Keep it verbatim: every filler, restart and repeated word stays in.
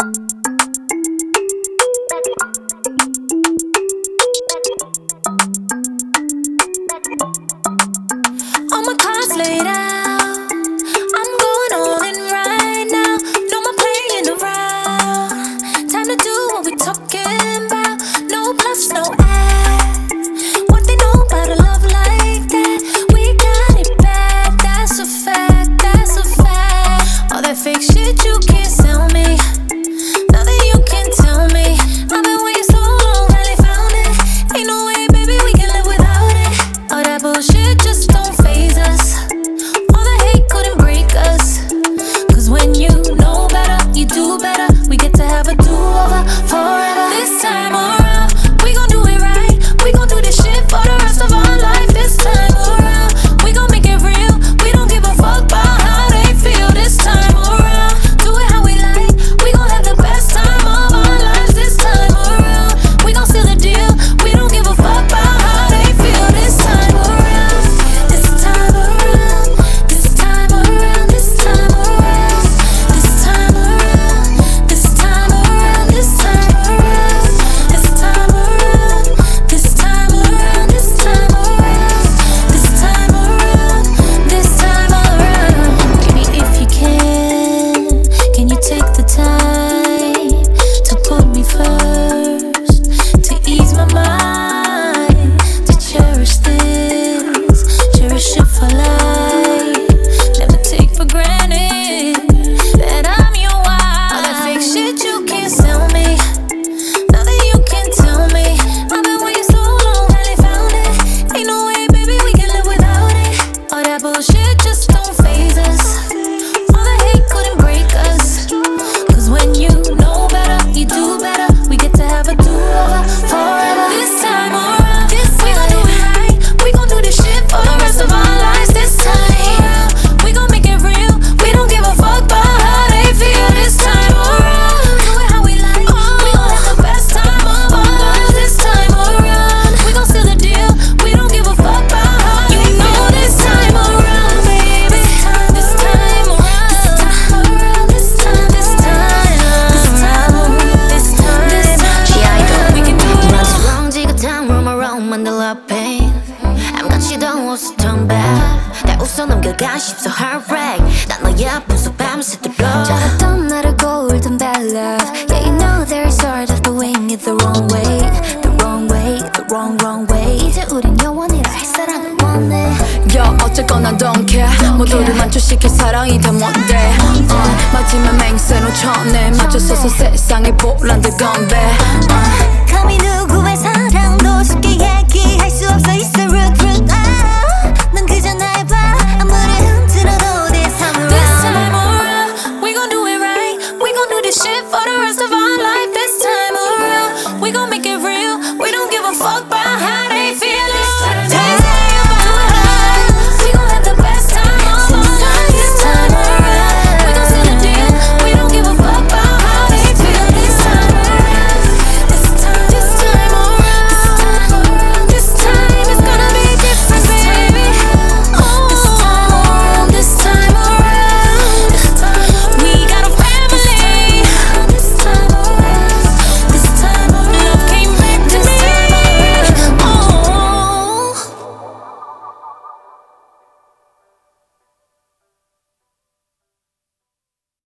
All my cards laid out, I'm going all in right now. No more playing around, time to do what we talking about. No bluffs, no ads. What they know about a love like that? We got it bad, that's a fact, that's a fact. All that fake shit you can't sell me, nothing you can tell me. I've been waiting so long, finally found it. Ain't no way, baby, we can live without it. All that bullshit just don't faze us. All the hate couldn't break us. Cause when you know better, you do better. We get to have a do-over forever. This time around, we gon' do it right. We gon' do this shit for the rest of our life. This time around, we gon' make it real. We don't give a fuck about how they feel. This time around, do it how we like. We gon' have the best time of our lives. This time around, we gon' seal the deal. We don't give a fuck about how they feel. This time around, this time around, this time around, this time around, this time around, this time around, this time around, this time around, this time around, this time around, this time around, this time around. Baby, if you can, can you take the time to put me first, to ease my mind, to cherish this, cherish it for life, never take for granted that I'm your wife. All that fake shit you can't sell me, nothing you can tell me. I've been waiting so long, finally found it. Ain't no way, baby, we can live without it. All that bullshit just don't faze us. All the hate couldn't break us. Cause when you know better, you do better. We get to have a do-over forever. This time around, this we gon' do it right. We gon' do this shit for the rest of our lives. This time around, we gon' make it real. We don't give a fuck about how they feel. This time around, do it how we like. We gon' have the best time of our lives. This time around, we gon' seal the deal. We don't give a fuck about how you feel. This time around, baby. This time around, this time, this time, this time, this time, this time. She idol. We can do it What's all. wrong? 지긋한 rumor around 만들어 pain. 아무렇지도 않아서 turn back. 날 웃어 넘겨가 싶어 heart wreck. 난 너의 앞에서 밤새도록 잡았던 나를 golden bad love. Yeah, you know there's sort of doing it the wrong way, the wrong way, the wrong wrong way. 이제 우린 영원이라 할 사랑을 원해. 야 어쨌거나 don't care. 모두를 만족시킬 사랑이 다 뭔데. uh, 마지막 맹세로 쳐내 맞춰서서 세상에 보란들 건배. uh. 감히